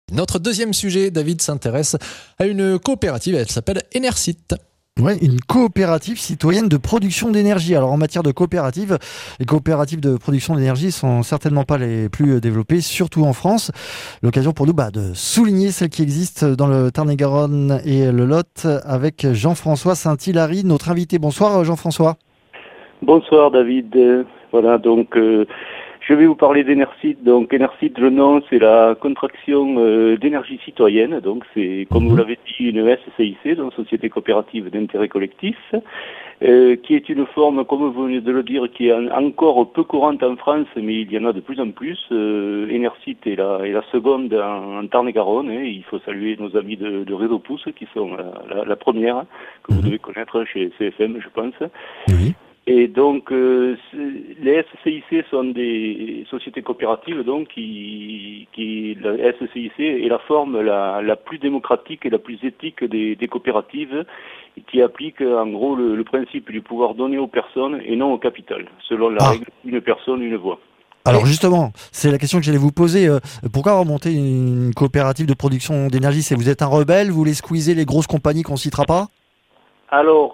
Notre deuxième sujet, David s'intéresse à une coopérative, elle s'appelle Enersite. Ouais, une coopérative citoyenne de production d'énergie. Alors en matière de coopérative, les coopératives de production d'énergie sont certainement pas les plus développées, surtout en France. L'occasion pour nous de souligner celles qui existent dans le Tarn-et-Garonne et le Lot avec Jean-François Saint-Hilary, notre invité. Bonsoir Jean-François. Bonsoir David. Voilà, donc je vais vous parler d'Enercit. Donc Enercit, le nom, c'est la contraction d'énergie citoyenne. Donc c'est, comme vous l'avez dit, une SCIC, donc Société coopérative d'intérêt collectif, qui est une forme, comme vous venez de le dire, qui est encore peu courante en France, mais il y en a de plus en plus. Enercit est la seconde en Tarn-et-Garonne. Il faut saluer nos amis de Réseau Pouce, qui sont la première, que vous devez connaître chez CFM, je pense. Oui. Et donc, les SCIC sont des sociétés coopératives, donc la SCIC est la forme la plus démocratique et la plus éthique des coopératives, qui applique en gros le principe du pouvoir donné aux personnes et non au capital, selon la règle une personne, une voix. Alors justement, c'est la question que j'allais vous poser. Pourquoi remonter une coopérative de production d'énergie? C'est vous êtes un rebelle, vous voulez squeezer les grosses compagnies qu'on citera pas? Alors,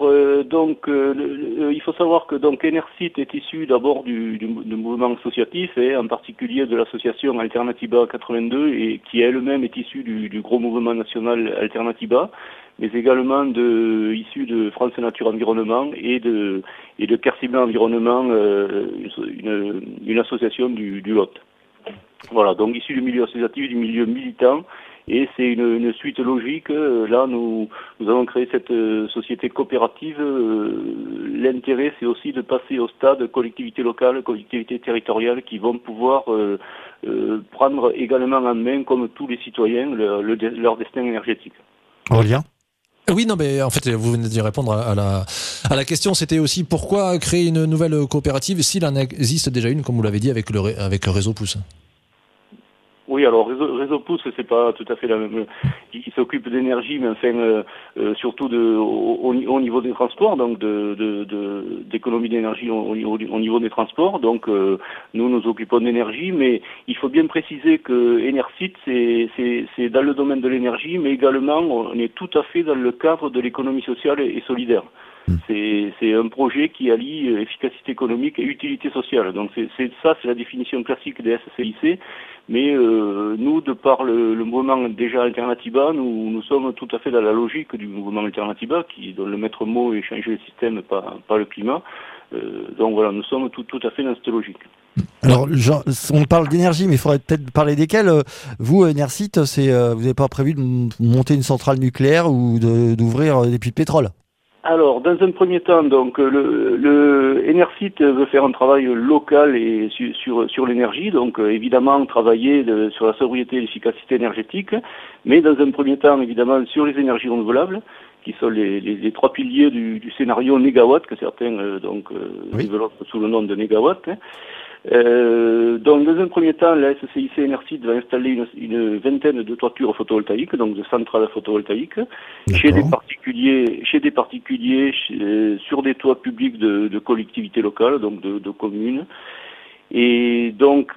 il faut savoir que donc Enercit est issu d'abord du mouvement associatif, et en particulier de l'association Alternativa 82, et qui elle-même est issue du gros mouvement national Alternativa, mais également issu de France Nature Environnement et de Quercy Blanc Environnement, une association du Lot. Voilà, donc issu du milieu associatif, du milieu militant. Et c'est une suite logique. Là, nous avons créé cette société coopérative. L'intérêt, c'est aussi de passer au stade collectivités locales, collectivités territoriales, qui vont pouvoir prendre également en main, comme tous les citoyens, leur destin énergétique. Aurélien ? Oui, non, mais en fait, vous venez d'y répondre à la question. C'était aussi pourquoi créer une nouvelle coopérative s'il en existe déjà une, comme vous l'avez dit, avec Réseau Pouce. Oui, alors Réseau Pouce, c'est pas tout à fait la même. Il s'occupe d'énergie, mais enfin surtout au niveau des transports, donc d'économie d'énergie au niveau des transports. Donc nous nous occupons d'énergie, mais il faut bien préciser que Enercit, c'est dans le domaine de l'énergie, mais également on est tout à fait dans le cadre de l'économie sociale et solidaire. C'est un projet qui allie efficacité économique et utilité sociale. Donc c'est la définition classique des SCIC. Mais nous, de par le mouvement déjà Alternativa, nous sommes tout à fait dans la logique du mouvement Alternativa, dont le maître mot est changer le système, pas le climat. Donc voilà, nous sommes tout à fait dans cette logique. Alors, on parle d'énergie, mais il faudrait peut-être parler desquelles. Vous, Enercit, vous n'avez pas prévu de monter une centrale nucléaire ou d'ouvrir des puits de pétrole? Alors, dans un premier temps, donc le Enercit veut faire un travail local et sur l'énergie, donc évidemment travailler sur la sobriété et l'efficacité énergétique, mais dans un premier temps, évidemment, sur les énergies renouvelables, qui sont les trois piliers du scénario négawatt que certains développent sous le nom de négawatt. Donc, dans un premier temps, la SCIC Enercit va installer une vingtaine de toitures photovoltaïques, donc de centrales photovoltaïques, chez des particuliers, sur des toits publics de collectivités locales, donc de communes. Et donc,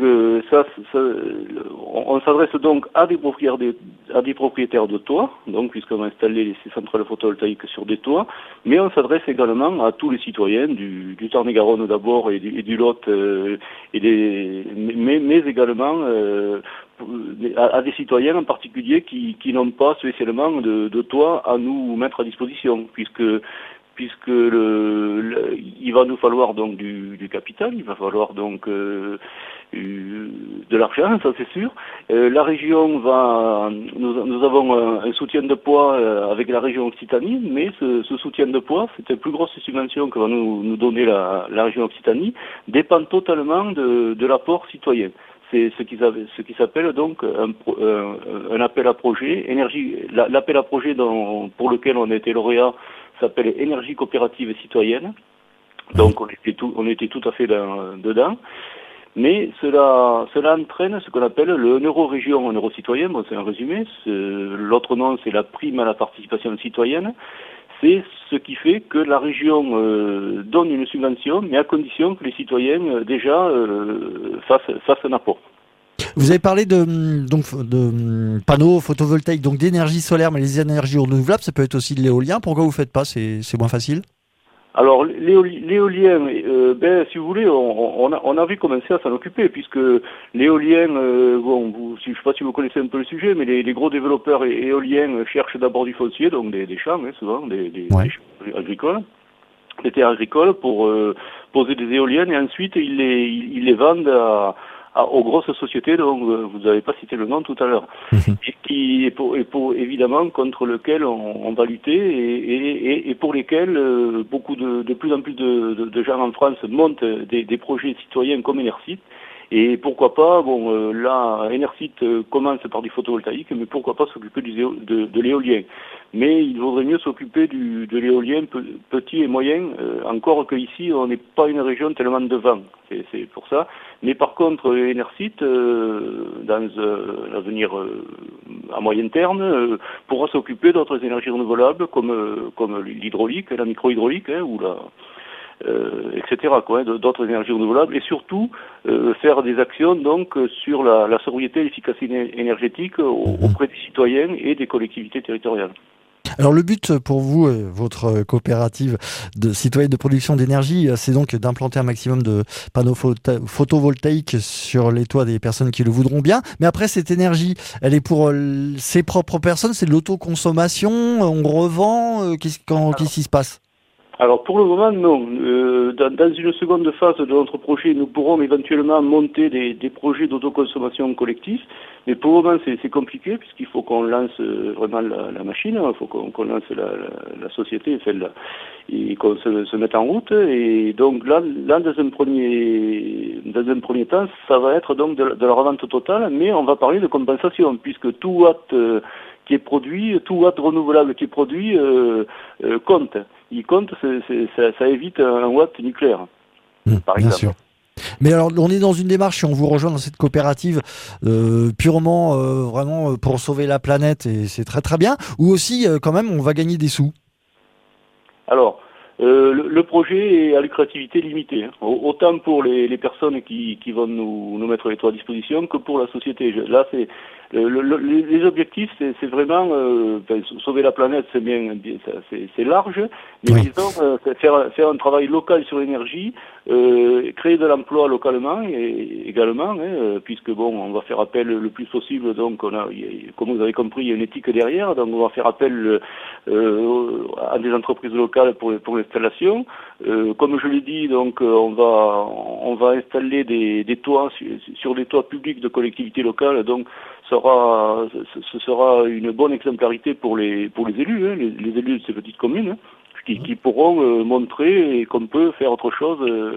on s'adresse donc à des propriétaires de toits, donc puisqu'on va installer ces centrales photovoltaïques sur des toits, mais on s'adresse également à tous les citoyens du Tarn-et-Garonne d'abord et du Lot, mais également à des citoyens en particulier qui n'ont pas spécialement de toit à nous mettre à disposition, puisque il va nous falloir donc du capital, il va falloir donc de l'argent, ça c'est sûr. La région nous avons un soutien de poids avec la région Occitanie, mais ce soutien de poids, c'est la plus grosse subvention que va nous donner la région Occitanie, dépend totalement de l'apport citoyen. C'est ce qui s'appelle donc un appel à projet énergie. L'appel à projet pour lequel on a été lauréat s'appelle Énergie coopérative citoyenne. Donc on était tout à fait dedans. Mais cela entraîne ce qu'on appelle le euro-région, un euro-citoyen, bon, c'est un résumé. L'autre nom, c'est la prime à la participation citoyenne. C'est ce qui fait que la région donne une subvention, mais à condition que les citoyens déjà fassent un apport. Vous avez parlé de panneaux photovoltaïques, donc d'énergie solaire, mais les énergies renouvelables, ça peut être aussi de l'éolien. Pourquoi vous ne faites pas? C'est moins facile? Alors l'éolien, si vous voulez, on avait commencé à s'en occuper puisque l'éolien, je ne sais pas si vous connaissez un peu le sujet, mais les gros développeurs éoliens cherchent d'abord du foncier, donc des champs, souvent des champs agricoles, des terres agricoles pour poser des éoliennes et ensuite ils les vendent aux grosses sociétés dont vous n'avez pas cité le nom tout à l'heure, et pour évidemment contre lequel on va lutter et pour lesquels de plus en plus de gens en France montent des projets citoyens comme Enersite. Et pourquoi pas, là, Enersite commence par du photovoltaïque, mais pourquoi pas s'occuper de l'éolien. Mais il vaudrait mieux s'occuper de l'éolien petit et moyen, encore qu'ici, on n'est pas une région tellement de vent. C'est pour ça. Mais par contre, Enersite, dans l'avenir à moyen terme, pourra s'occuper d'autres énergies renouvelables comme l'hydraulique, la micro-hydraulique, ou etc. D'autres énergies renouvelables et surtout faire des actions donc sur la sobriété et l'efficacité énergétique auprès des citoyens et des collectivités territoriales. Alors le but pour vous, votre coopérative de citoyens de production d'énergie, c'est donc d'implanter un maximum de panneaux photovoltaïques sur les toits des personnes qui le voudront bien. Mais après, cette énergie, elle est pour ses propres personnes, c'est de l'autoconsommation, on revend, qu'est-ce qui se passe? Alors pour le moment, non. Dans une seconde phase de notre projet, nous pourrons éventuellement monter des projets d'autoconsommation collective. Mais pour le moment, c'est compliqué puisqu'il faut qu'on lance vraiment la machine, il faut qu'on lance la société, et qu'on se mette en route. Et donc là, dans un premier temps, ça va être donc de la revente totale, mais on va parler de compensation puisque tout watt qui est produit, tout watt renouvelable qui est produit compte. Il compte, ça évite un watt nucléaire, par exemple. Bien sûr. Mais alors, on est dans une démarche, si on vous rejoint dans cette coopérative, purement, vraiment pour sauver la planète, et c'est très très bien, ou aussi, quand même, on va gagner des sous? Alors, le projet est à lucrativité limitée, autant pour les personnes qui vont nous mettre les toits à disposition que pour la société. Là, les objectifs, c'est vraiment sauver la planète, c'est bien, c'est large, mais oui. Disons faire un travail local sur l'énergie, créer de l'emploi localement et également, puisque on va faire appel le plus possible. Donc, comme vous avez compris, il y a une éthique derrière, donc on va faire appel à des entreprises locales pour l'installation. Comme je l'ai dit, donc on va installer des toits sur des toits publics de collectivités locales. Donc ce sera une bonne exemplarité pour les élus, les élus de ces petites communes, qui pourront montrer qu'on peut faire autre chose,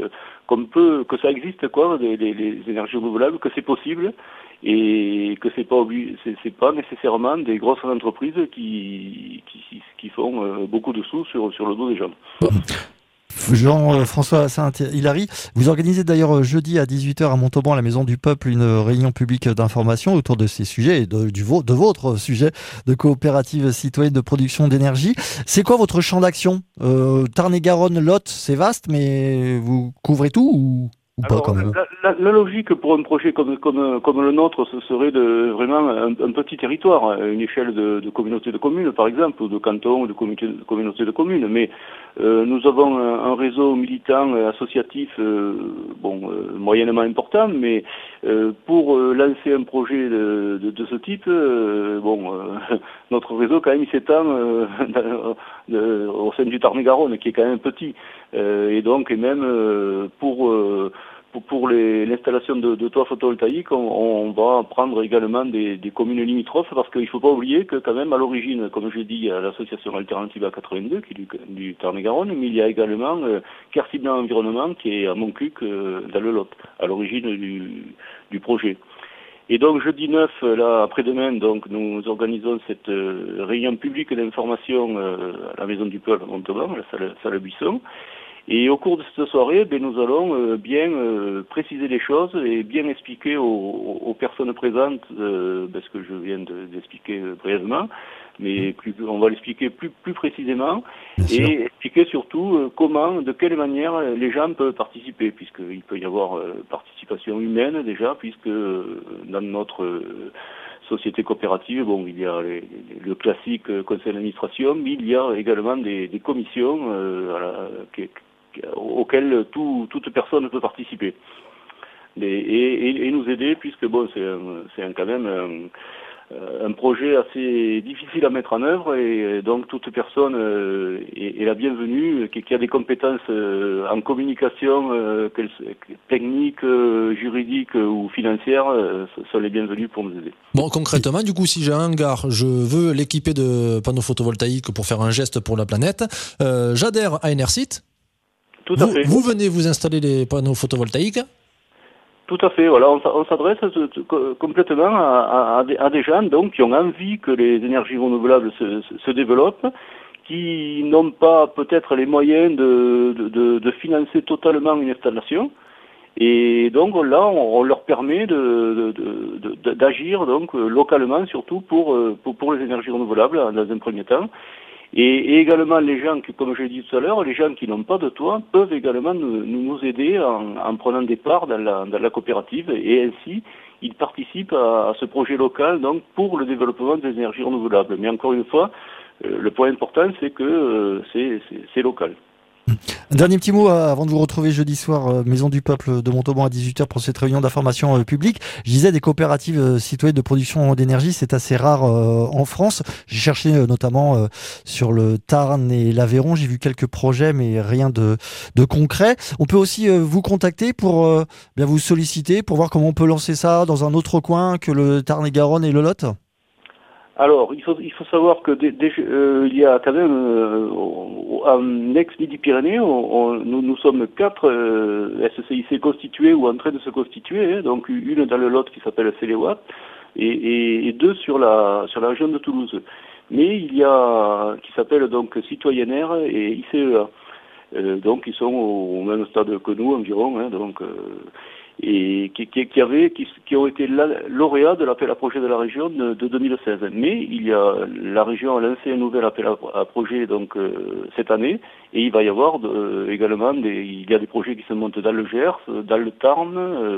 que ça existe les énergies renouvelables, que c'est possible et que c'est pas nécessairement des grosses entreprises qui font beaucoup de sous sur le dos des gens. Jean-François Saint-Hilary, vous organisez d'ailleurs jeudi à 18h à Montauban, à la Maison du Peuple, une réunion publique d'information autour de ces sujets et de votre sujet de coopérative citoyenne de production d'énergie. C'est quoi votre champ d'action? Tarn-et-Garonne, Lot, c'est vaste, mais vous couvrez tout ou pas? Alors, quand même. La logique pour un projet comme le nôtre, ce serait vraiment un petit territoire, une échelle de communauté de communes, par exemple, ou de canton, ou de communauté de communes. Mais nous avons un réseau militant associatif, moyennement important, mais pour lancer un projet de ce type, notre réseau quand même il s'étend au sein du Tarn-et-Garonne, qui est quand même petit, et même pour l'installation de toits photovoltaïques, on va prendre également des communes limitrophes, parce qu'il ne faut pas oublier que quand même à l'origine, comme je dis, il y a l'association Alternative A82 qui est du Tarn-et-Garonne, mais il y a également Kerciblan Environnement qui est à Montcuq dans le Lot, à l'origine du projet. Et donc jeudi 9, là après-demain, donc nous organisons cette réunion publique d'information à la Maison du Peuple à Montauban, la salle Buisson. Et au cours de cette soirée, nous allons bien préciser les choses et bien expliquer aux personnes présentes ce que je viens d'expliquer brièvement, mais on va l'expliquer plus précisément et expliquer surtout comment, de quelle manière les gens peuvent participer, puisqu'il peut y avoir participation humaine déjà, puisque dans notre société coopérative, il y a le classique conseil d'administration, mais il y a également des commissions auxquelles toute personne peut participer et nous aider, puisque c'est quand même un projet assez difficile à mettre en œuvre, et donc toute personne est la bienvenue, qui a des compétences en communication techniques, juridiques ou financières, sont les bienvenus pour nous aider. Bon, concrètement, du coup, si j'ai un hangar, je veux l'équiper de panneaux photovoltaïques pour faire un geste pour la planète, j'adhère à Enersite. Tout à fait. Vous venez vous installer les panneaux photovoltaïques. Tout à fait, voilà, on s'adresse complètement à des gens donc qui ont envie que les énergies renouvelables se développent, qui n'ont pas peut-être les moyens de financer totalement une installation, et donc là on leur permet d'agir donc localement, surtout pour les énergies renouvelables dans un premier temps. Et également les gens qui, comme je l'ai dit tout à l'heure, les gens qui n'ont pas de toit peuvent également nous aider en prenant des parts dans la coopérative, et ainsi ils participent à ce projet local donc pour le développement des énergies renouvelables. Mais encore une fois, le point important c'est que c'est local. Un dernier petit mot avant de vous retrouver jeudi soir, Maison du Peuple de Montauban à 18h pour cette réunion d'information publique. Je disais, des coopératives citoyennes de production d'énergie, c'est assez rare en France. J'ai cherché notamment sur le Tarn et l'Aveyron, j'ai vu quelques projets mais rien de concret. On peut aussi vous contacter pour bien vous solliciter, pour voir comment on peut lancer ça dans un autre coin que le Tarn-et-Garonne et le Lot. Alors, il faut savoir que il y a quand même en ex-Midi-Pyrénées, nous sommes 4 SCIC constitués ou en train de se constituer, donc une dans le Lot qui s'appelle Féléwatt et 2 sur la région de Toulouse. Mais il y a qui s'appelle donc Citoyennaire et ICEA, donc ils sont au même stade que nous environ, et qui ont été lauréats de l'appel à projet de la région de 2016. Mais la région a lancé un nouvel appel à projet donc cette année, et il va y avoir également il y a des projets qui se montent dans le Gers, dans le Tarn,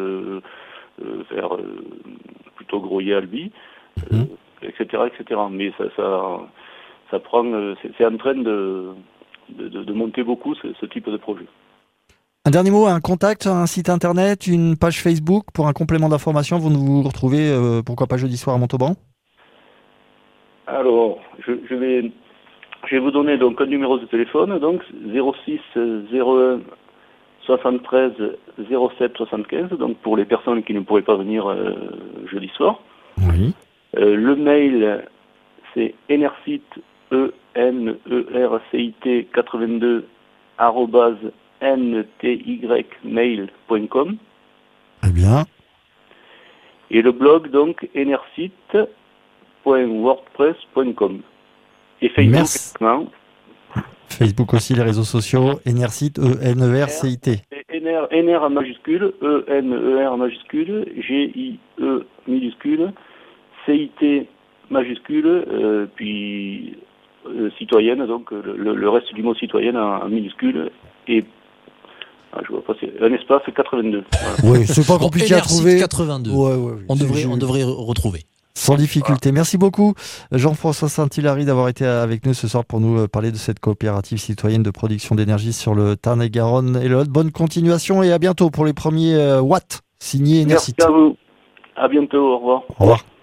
vers plutôt Groyer-Albi, etc. Mais ça prend, c'est en train de monter beaucoup ce type de projet. Un dernier mot, un contact, un site internet, une page Facebook pour un complément d'information. Vous nous retrouvez, pourquoi pas jeudi soir à Montauban. Alors, je vais vous donner donc un numéro de téléphone, donc 06 01 73 07 75, donc pour les personnes qui ne pourraient pas venir jeudi soir. Oui. Le mail, c'est enercit, ENERCIT 82 @ntymail.com. Très bien. Et le blog, donc, enercit.wordpress.com. Et Facebook, également. Facebook aussi, les réseaux sociaux, Enercit, ENERCIT. NR en majuscule, ENER en majuscule, GIE minuscule, CIT majuscule, puis citoyenne, donc le reste du mot citoyenne en minuscule, et je vois pas, c'est un espace 82. Voilà. Oui, c'est pas compliqué à trouver. 82. Ouais. On devrait retrouver. Sans difficulté. Voilà. Merci beaucoup, Jean-François Saint-Hilary, d'avoir été avec nous ce soir pour nous parler de cette coopérative citoyenne de production d'énergie sur le Tarn-et-Garonne et le Lot. Bonne continuation et à bientôt pour les premiers watts signés Enercit. Merci à vous. À bientôt. Au revoir. Au revoir.